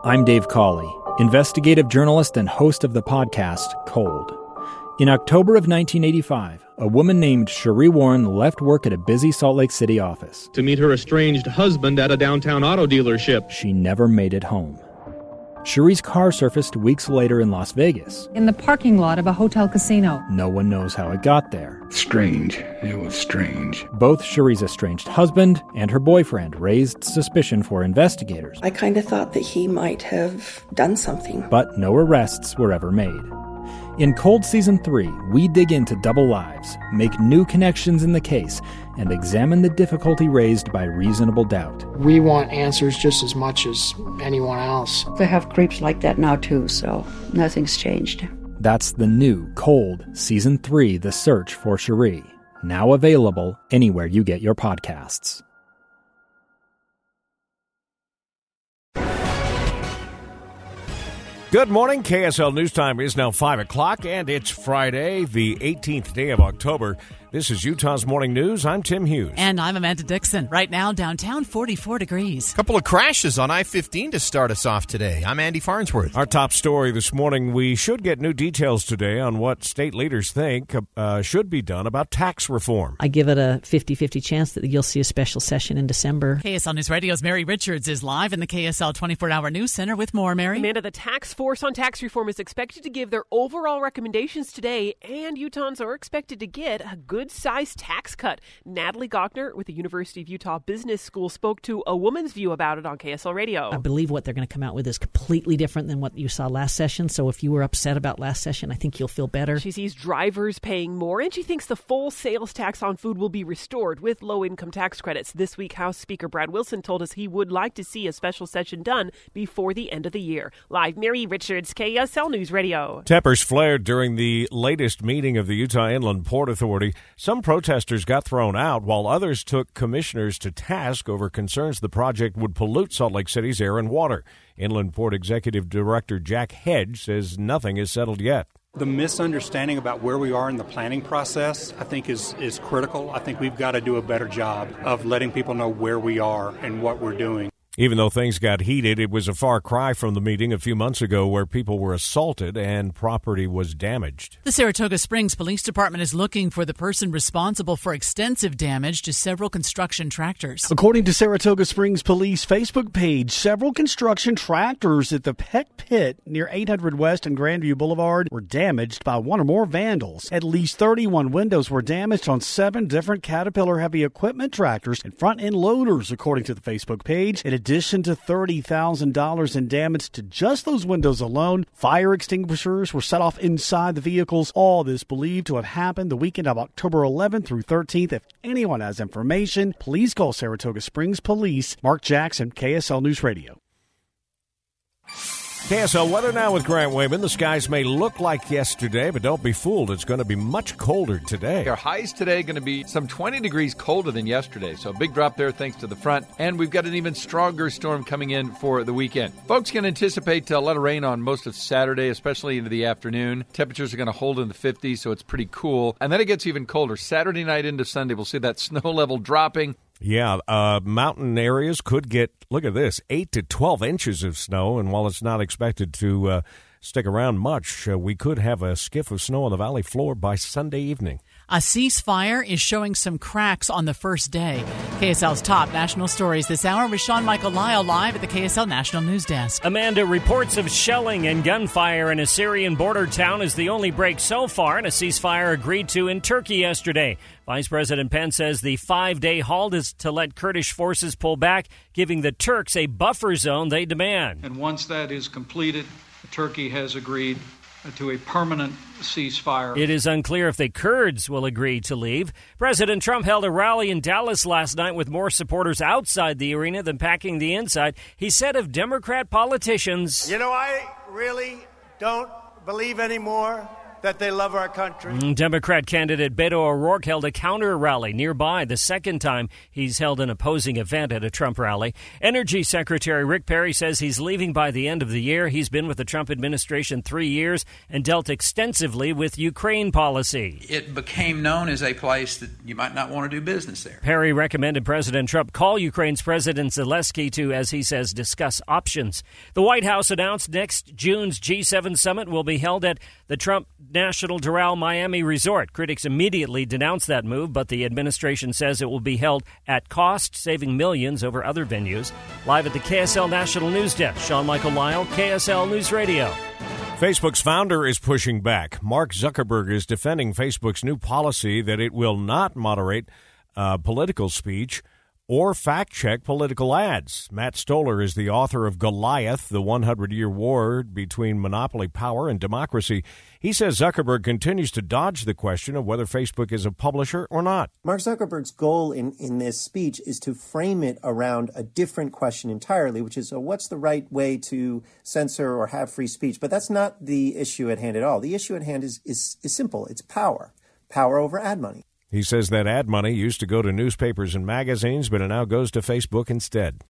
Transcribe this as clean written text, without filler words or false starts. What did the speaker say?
I'm Dave Cawley, investigative journalist and host of the podcast Cold. In October of 1985, a woman named Sheree Warren left work at a busy Salt Lake City office to meet her estranged husband at a downtown auto dealership. She never made it home. Sheree's car surfaced weeks later in Las Vegas. In the parking lot of a hotel casino. No one knows how it got there. Strange. It was strange. Both Sheree's estranged husband and her boyfriend raised suspicion for investigators. I kind of thought that he might have done something. But no arrests were ever made. In Cold Season 3, we dig into double lives, make new connections in the case, and examine the difficulty raised by reasonable doubt. We want answers just as much as anyone else. They have creeps like that now too, so nothing's changed. That's the new Cold Season 3, The Search for Sheree. Now available anywhere you get your podcasts. Good morning. KSL News Time is now 5 o'clock, and it's Friday, the 18th day of October. This is Utah's Morning News. I'm Tim Hughes. And I'm Amanda Dixon. Right now, downtown, 44 degrees. Couple of crashes on I-15 to start us off today. I'm Andy Farnsworth. Our top story this morning, we should get new details today on what state leaders think should be done about tax reform. I give it a 50-50 chance that you'll see a special session in December. KSL News Radio's Mary Richards is live in the KSL 24-hour news center with more, Mary. Amanda, the task force on tax reform is expected to give their overall recommendations today, and Utahns are expected to get a good-sized tax cut. Natalie Gochner with the University of Utah Business School spoke to a woman's view about it on KSL Radio. I believe what they're going to come out with is completely different than what you saw last session, so if you were upset about last session, I think you'll feel better. She sees drivers paying more, and she thinks the full sales tax on food will be restored with low-income tax credits. This week, House Speaker Brad Wilson told us he would like to see a special session done before the end of the year. Live, Mary Richards, KSL News Radio. Tempers flared during the latest meeting of the Utah Inland Port Authority. Some protesters got thrown out, while others took commissioners to task over concerns the project would pollute Salt Lake City's air and water. Inland Port Executive Director Jack Hedge says nothing is settled yet. The misunderstanding about where we are in the planning process, I think, is critical. I think we've got to do a better job of letting people know where we are and what we're doing. Even though things got heated, it was a far cry from the meeting a few months ago where people were assaulted and property was damaged. The Saratoga Springs Police Department is looking for the person responsible for extensive damage to several construction tractors. According to Saratoga Springs Police Facebook page, several construction tractors at the Peck Pit near 800 West and Grandview Boulevard were damaged by one or more vandals. At least 31 windows were damaged on 7 different Caterpillar heavy equipment tractors and front-end loaders, according to the Facebook page. In addition to $30,000 in damage to just those windows alone, fire extinguishers were set off inside the vehicles. All this believed to have happened the weekend of October 11th through 13th. If anyone has information, please call Saratoga Springs Police. Mark Jackson, KSL News Radio. KSL weather now with Grant Wayman. The skies may look like yesterday, but don't be fooled. It's going to be much colder today. Our highs today going to be some 20 degrees colder than yesterday, so a big drop there thanks to the front. And we've got an even stronger storm coming in for the weekend. Folks can anticipate a lot of rain on most of Saturday, especially into the afternoon. Temperatures are going to hold in the 50s, so it's pretty cool. And then it gets even colder. Saturday night into Sunday, we'll see that snow level dropping. Yeah, mountain areas could get, look at this, 8 to 12 inches of snow. And while it's not expected to stick around much, we could have a skiff of snow on the valley floor by Sunday evening. A ceasefire is showing some cracks on the first day. KSL's top national stories this hour with Sean Michael Lyle live at the KSL National News Desk. Amanda, reports of shelling and gunfire in a Syrian border town is the only break so far in a ceasefire agreed to in Turkey yesterday. Vice President Pence says the 5-day halt is to let Kurdish forces pull back, giving the Turks a buffer zone they demand. And once that is completed, Turkey has agreed to a permanent ceasefire. It is unclear if the Kurds will agree to leave. President Trump held a rally in Dallas last night with more supporters outside the arena than packing the inside. He said of Democrat politicians, I really don't believe anymore that they love our country. Democrat candidate Beto O'Rourke held a counter rally nearby, the second time he's held an opposing event at a Trump rally. Energy Secretary Rick Perry says he's leaving by the end of the year. He's been with the Trump administration 3 years and dealt extensively with Ukraine policy. It became known as a place that you might not want to do business there. Perry recommended President Trump call Ukraine's President Zelensky to, as he says, discuss options. The White House announced next June's G7 summit will be held at the Trump National Doral Miami Resort. Critics immediately denounced that move, but the administration says it will be held at cost, saving millions over other venues. Live at the KSL National News Desk, Sean Michael Lyle, KSL News Radio. Facebook's founder is pushing back. Mark Zuckerberg is defending Facebook's new policy that it will not moderate political speech or fact-check political ads. Matt Stoller is the author of Goliath, the 100-Year War between monopoly power and democracy. He says Zuckerberg continues to dodge the question of whether Facebook is a publisher or not. Mark Zuckerberg's goal in this speech is to frame it around a different question entirely, which is what's the right way to censor or have free speech? But that's not the issue at hand at all. The issue at hand is simple. It's power over ad money. He says that ad money used to go to newspapers and magazines, but it now goes to Facebook instead.